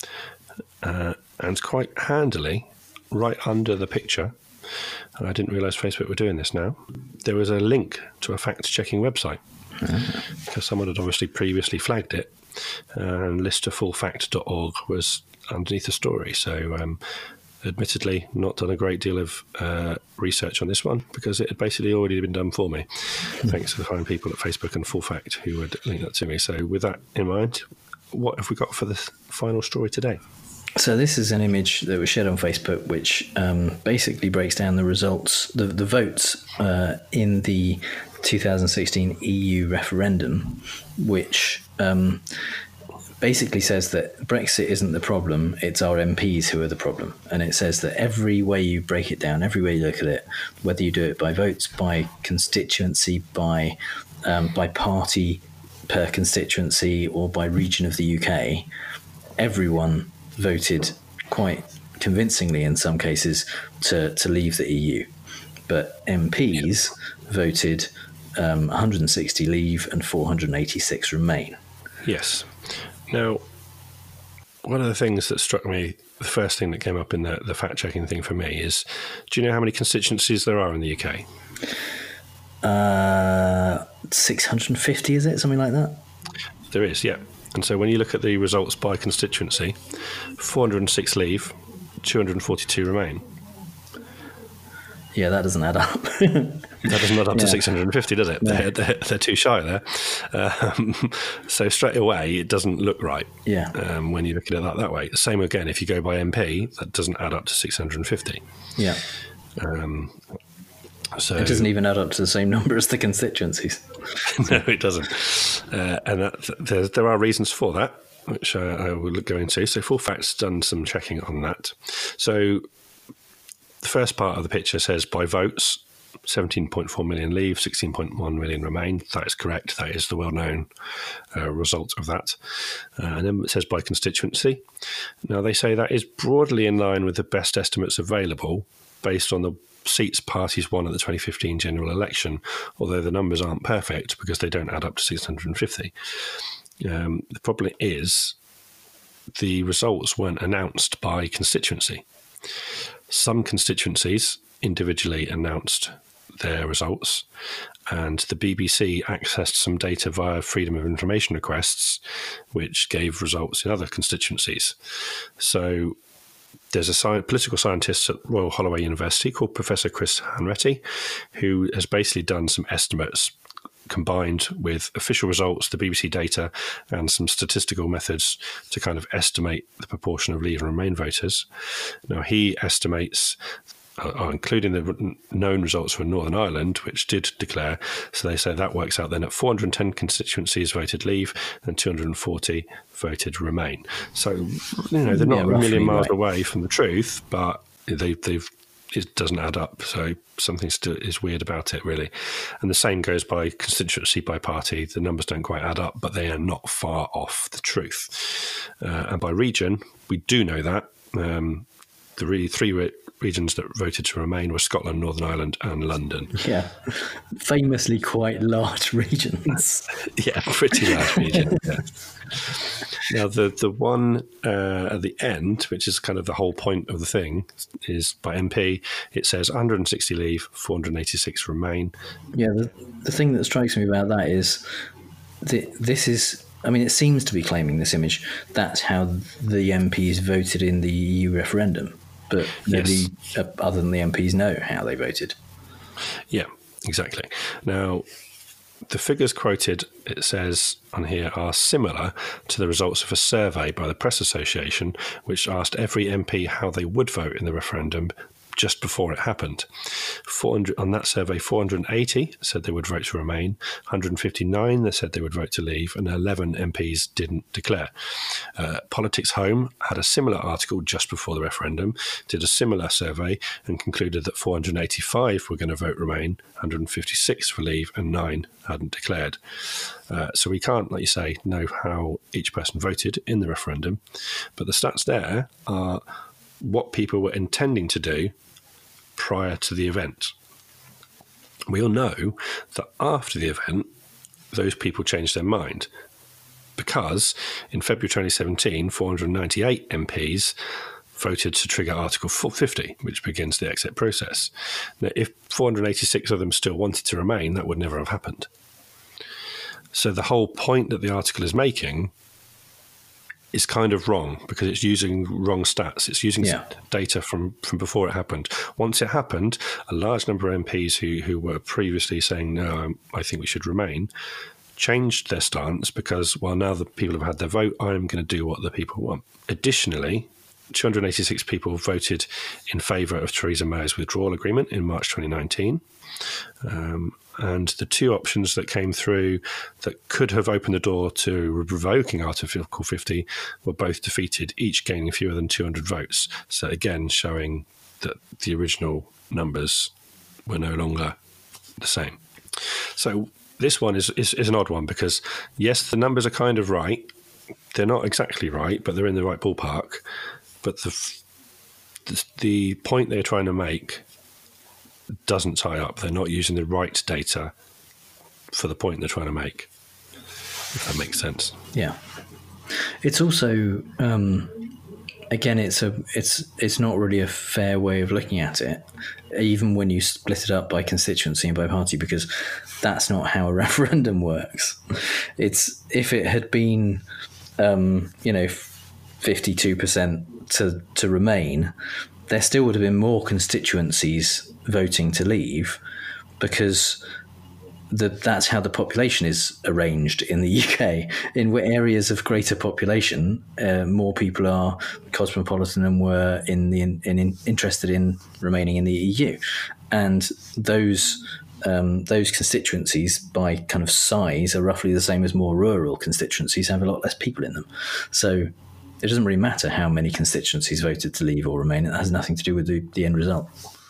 and quite handily, right under the picture, and I didn't realise Facebook were doing this now, there was a link to a fact-checking website, because someone had obviously previously flagged it, and listoffullfact.org was underneath the story. So admittedly not done a great deal of research on this one, because it had basically already been done for me, thanks to the fine people at Facebook and Full Fact who would link that to me. So with that in mind, what have we got for the final story today? So this is an image that was shared on Facebook, which basically breaks down the results, the votes in the 2016 EU referendum, which basically says that Brexit isn't the problem, it's our MPs who are the problem. And it says that every way you break it down, every way you look at it, whether you do it by votes, by constituency, by party per constituency, or by region of the UK, everyone voted quite convincingly in some cases to leave the EU. But MPs voted 160 leave and 486 remain. Yes. Now, one of the things that struck me, the first thing that came up in the fact-checking thing for me is, do you know how many constituencies there are in the UK? 650, is it? Something like that? There is, yeah. And so when you look at the results by constituency, 406 leave, 242 remain. Yeah, that doesn't add up. That doesn't add up to 650, does it? No. They're too shy there. So straight away, it doesn't look right. Yeah. When you look at it that way. The same again, if you go by MP, that doesn't add up to 650. Yeah. So it doesn't even add up to the same number as the constituencies. No, it doesn't. And there are reasons for that, which I will go into. So Full Fact's done some checking on that. So the first part of the picture says by votes, 17.4 million leave, 16.1 million remain. That is correct. That is the well-known result of that. And then it says by constituency. Now, they say that is broadly in line with the best estimates available based on the seats parties won at the 2015 general election, although the numbers aren't perfect because they don't add up to 650. The problem is the results weren't announced by constituency. Some constituencies individually announced their results, and the BBC accessed some data via Freedom of Information requests, which gave results in other constituencies. So there's a political scientist at Royal Holloway University called Professor Chris Hanratty, who has basically done some estimates combined with official results, the BBC data, and some statistical methods to kind of estimate the proportion of Leave and Remain voters. Now, he estimates, including the known results for Northern Ireland, which did declare, so they say that works out then at 410 constituencies voted Leave and 240 voted Remain. So, they're not a million miles away from the truth, but it doesn't add up. So something still is weird about it, really. And the same goes by constituency, by party. The numbers don't quite add up, but they are not far off the truth. And by region, we do know that. The really three regions that voted to remain were Scotland, Northern Ireland, and London. Yeah, famously quite large regions. Yeah, pretty large region. Yeah. Now, the one at the end, which is kind of the whole point of the thing, is by MP. It says 160 leave, 486 remain. Yeah, the thing that strikes me about that is this is, I mean, it seems to be claiming this image. That's how the MPs voted in the EU referendum. But nobody other than the MPs know how they voted. Yeah, exactly. Now, the figures quoted, it says on here, are similar to the results of a survey by the Press Association, which asked every MP how they would vote in the referendum just before it happened. On that survey, 480 said they would vote to remain, 159 they said they would vote to leave, and 11 MPs didn't declare. Politics Home had a similar article just before the referendum, did a similar survey, and concluded that 485 were going to vote remain, 156 for leave, and 9 hadn't declared. So we can't, like you say, know how each person voted in the referendum, but the stats there are what people were intending to do prior to the event. We all know that after the event, those people changed their mind, because in February 2017, 498 MPs voted to trigger Article 450, which begins the exit process. Now, if 486 of them still wanted to remain, that would never have happened. So the whole point that the article is making is kind of wrong, because it's using wrong stats. It's using data from before it happened. Once it happened, a large number of MPs who were previously saying, no, I think we should remain, changed their stance because, well, now the people have had their vote, I'm going to do what the people want. Additionally, 286 people voted in favour of Theresa May's withdrawal agreement in March 2019. And the two options that came through that could have opened the door to revoking Article 50 were both defeated, each gaining fewer than 200 votes. So again, showing that the original numbers were no longer the same. So this one is an odd one, because yes, the numbers are kind of right. They're not exactly right, but they're in the right ballpark. But the point they're trying to make doesn't tie up. They're not using the right data for the point they're trying to make, if that makes sense. Yeah. It's also, again, it's not really a fair way of looking at it, even when you split it up by constituency and by party, because that's not how a referendum works. It's, if it had been, 52% to remain, there still would have been more constituencies voting to leave, because that's how the population is arranged in the UK. In areas of greater population, more people are cosmopolitan and were interested in remaining in the EU, and those constituencies by kind of size are roughly the same as more rural constituencies, have a lot less people in them. So it doesn't really matter how many constituencies voted to leave or remain. It has nothing to do with the end result.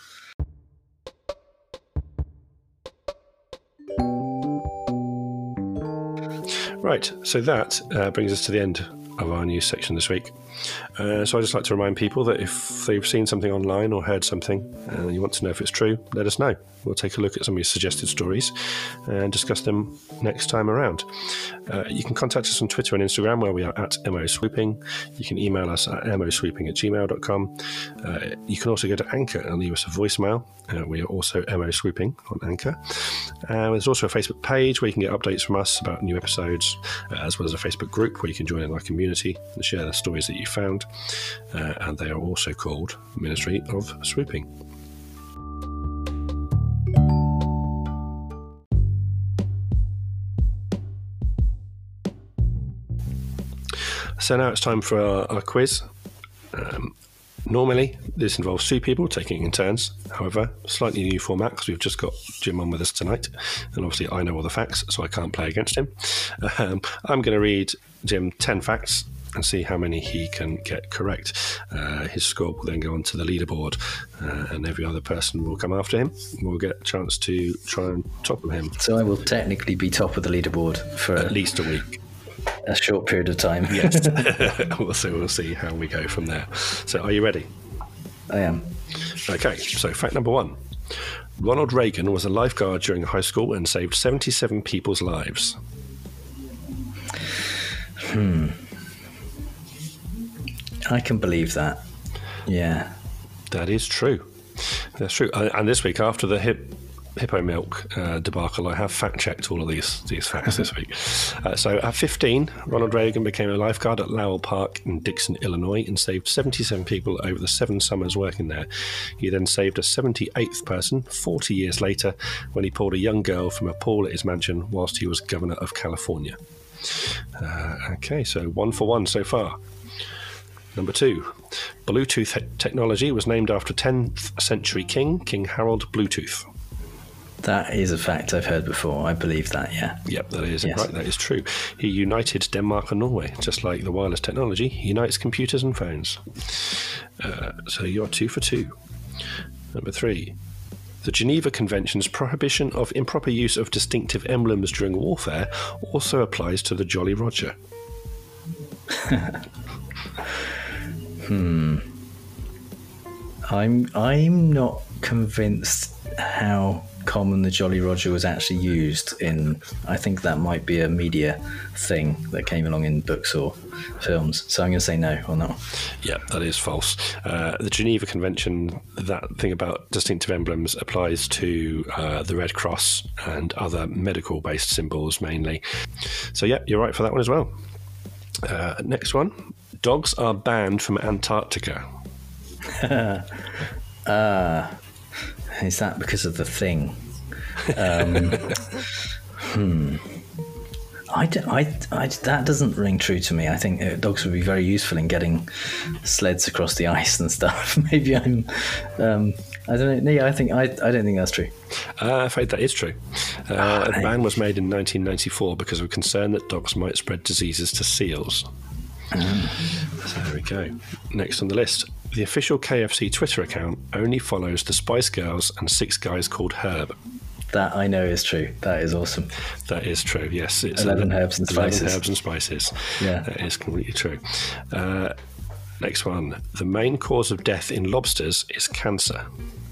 Right, so that brings us to the end of our news section this week. So I'd just like to remind people that if they've seen something online or heard something and you want to know if it's true, let us know. We'll take a look at some of your suggested stories and discuss them next time around. You can contact us on Twitter and Instagram, where we are at MOSweeping. You can email us at mosweeping@gmail.com. You can also go to Anchor and leave us a voicemail. We are also MOSweeping on Anchor. There's also a Facebook page where you can get updates from us about new episodes, as well as a Facebook group where you can join in our community and share the stories that you found. And they are also called Ministry of Swooping. So now it's time for our quiz. Normally, this involves two people taking it in turns. However, slightly new format, because we've just got Jim on with us tonight. And obviously I know all the facts, so I can't play against him. I'm going to read Jim 10 facts and see how many he can get correct. His score will then go onto the leaderboard, and every other person will come after him. We'll get a chance to try and topple him. So I will technically be top of the leaderboard for at least a week. A short period of time. Yes. We'll see how we go from there. So are you ready? I am. Okay, so fact number 1. Ronald Reagan was a lifeguard during high school and saved 77 people's lives. I can believe that. Yeah. That is true. That's true. And this week, after the hippo milk debacle, I have fact-checked all of these facts this week. So at 15, Ronald Reagan became a lifeguard at Lowell Park in Dixon, Illinois, and saved 77 people over the 7 summers working there. He then saved a 78th person 40 years later when he pulled a young girl from a pool at his mansion whilst he was governor of California. Okay, so 1 for 1 so far. Number 2, Bluetooth technology was named after 10th century king, King Harold Bluetooth. That is a fact I've heard before. I believe that, yeah. Yep, that is right. That is true. He united Denmark and Norway, just like the wireless technology unites computers and phones. So you're 2 for 2. Number 3, the Geneva Convention's prohibition of improper use of distinctive emblems during warfare also applies to the Jolly Roger. I'm not convinced how common the Jolly Roger was actually used in. I think that might be a media thing that came along in books or films. So I'm going to say no on that one. Yeah, that is false. The Geneva Convention, that thing about distinctive emblems, applies to the Red Cross and other medical-based symbols mainly. So yeah, you're right for that one as well. Next one. Dogs are banned from Antarctica. Is that because of the thing? That doesn't ring true to me. I think dogs would be very useful in getting sleds across the ice and stuff. Maybe I'm. I don't know. Yeah, I don't think that's true. In fact, that is true. The ban was made in 1994 because of concern that dogs might spread diseases to seals. So there we go. Next on the list, the official KFC Twitter account only follows the Spice Girls and 6 guys called Herb. That I know is true. That is awesome. That is true, yes. It's 11 herbs and spices. 11 herbs and spices. Yeah. That is completely true. Next one. The main cause of death in lobsters is cancer.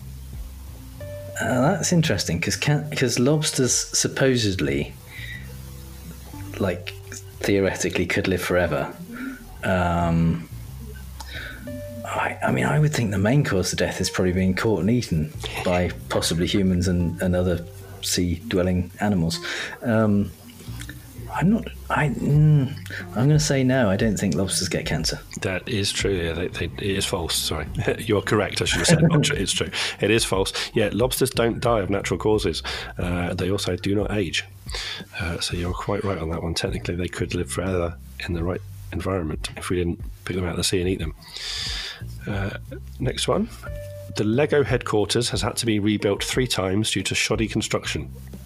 That's interesting because lobsters supposedly, like, theoretically could live forever. I would think the main cause of death is probably being caught and eaten by possibly humans and other sea-dwelling animals. I'm going to say no. I don't think lobsters get cancer. That is true. Yeah, it is false. Sorry, you're correct. I should have said not true. It's true. It is false. Yeah, lobsters don't die of natural causes. They also do not age. So you're quite right on that one. Technically, they could live forever in the right environment if we didn't pick them out of the sea and eat them. Next one. The Lego headquarters has had to be rebuilt 3 times due to shoddy construction.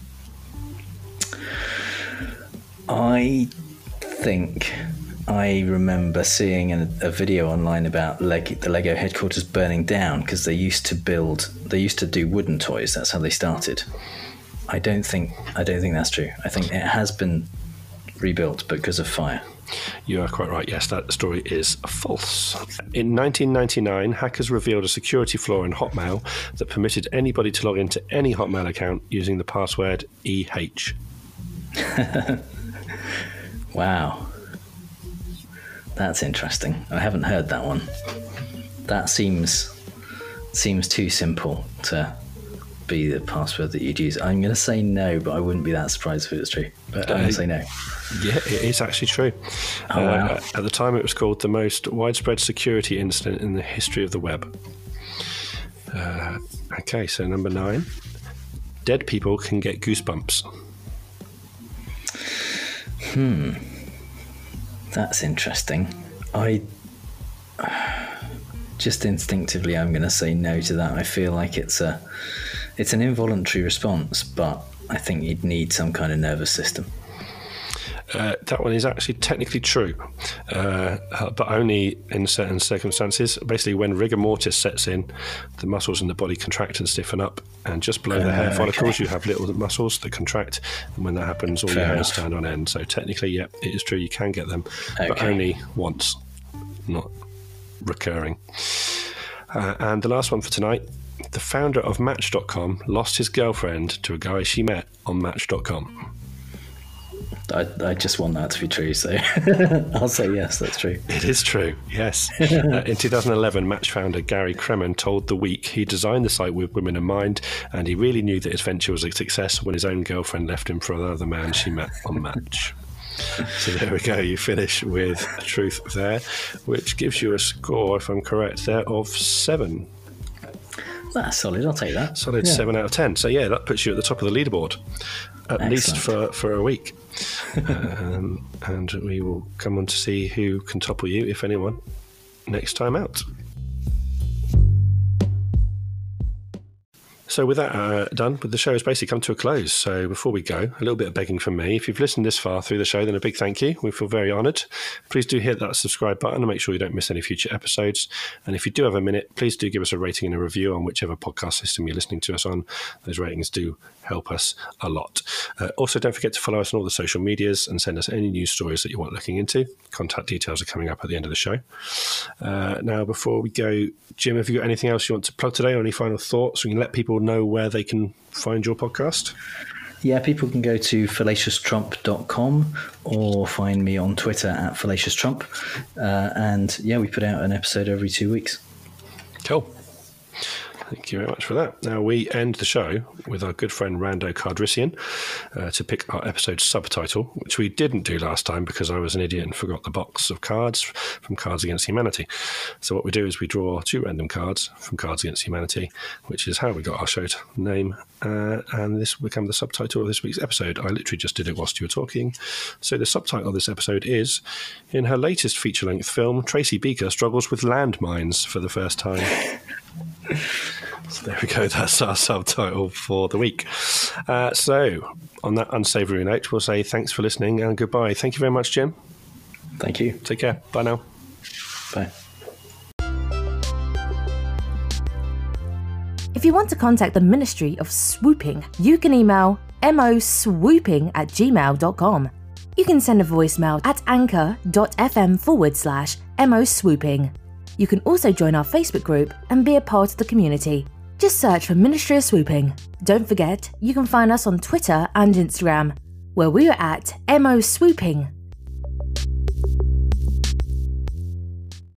I think I remember seeing a video online about the Lego headquarters burning down because they used to do wooden toys. That's how they started. I don't think that's true. I think it has been rebuilt because of fire. You are quite right. Yes, that story is false. In 1999, hackers revealed a security flaw in Hotmail that permitted anybody to log into any Hotmail account using the password EH. Wow. That's interesting. I haven't heard that one. That seems too simple to be the password that you'd use. I'm going to say no, but I wouldn't be that surprised if it was true. But I'm going to say no. Yeah, it is actually true. Oh, wow. At the time, it was called the most widespread security incident in the history of the web. Okay, so number 9. Dead people can get goosebumps. That's interesting. Just instinctively, I'm going to say no to that. I feel like it's an involuntary response, but I think you'd need some kind of nervous system. That one is actually technically true, but only in certain circumstances. Basically, when rigor mortis sets in, the muscles in the body contract and stiffen up, and just below the hair follicles, you have little muscles that contract, and when that happens, all your hairs stand on end. So technically, yeah, it is true, you can get them, but only once, not recurring. And the last one for tonight, the founder of Match.com lost his girlfriend to a guy she met on Match.com. I just want that to be true, so I'll say yes, that's true. It is true, yes. In 2011, Match founder Gary Kremen told The Week he designed the site with women in mind, and he really knew that his venture was a success when his own girlfriend left him for another man she met on Match. So there we go, you finish with truth there, which gives you a score, if I'm correct, there of 7. That's solid, I'll take that. Solid 7 out of 10. So yeah, that puts you at the top of the leaderboard, at least for a week. And we will come on to see who can topple you, if anyone, next time out. So with that done, the show has basically come to a close. So before we go, a little bit of begging from me. If you've listened this far through the show, then a big thank you. We feel very honoured. Please do hit that subscribe button and make sure you don't miss any future episodes. And if you do have a minute, please do give us a rating and a review on whichever podcast system you're listening to us on. Those ratings do help us a lot. Also, don't forget to follow us on all the social medias and send us any news stories that you want looking into. Contact details are coming up at the end of the show. Now, before we go, Jim, have you got anything else you want to plug today, or any final thoughts? We can let people know where they can find your podcast. Yeah, people can go to fallacioustrump.com or find me on Twitter at fallacioustrump. And yeah, we put out an episode every 2 weeks. Cool. Thank you very much for that. Now, we end the show with our good friend Rando Cardrissian to pick our episode subtitle, which we didn't do last time because I was an idiot and forgot the box of cards from Cards Against Humanity. So what we do is we draw 2 random cards from Cards Against Humanity, which is how we got our show name, and this will become the subtitle of this week's episode. I literally just did it whilst you were talking. So the subtitle of this episode is, in her latest feature-length film, Tracy Beaker struggles with landmines for the first time. So there we go, that's our subtitle for the week. So on that unsavoury note, we'll say thanks for listening and goodbye. Thank you very much, Jim. Thank you. Take care. Bye now. Bye. If you want to contact the Ministry of Swooping, you can email moswooping@gmail.com. You can send a voicemail at anchor.fm/moswooping. You can also join our Facebook group and be a part of the community. Just search for Ministry of Swooping. Don't forget, you can find us on Twitter and Instagram, where we are at moswooping.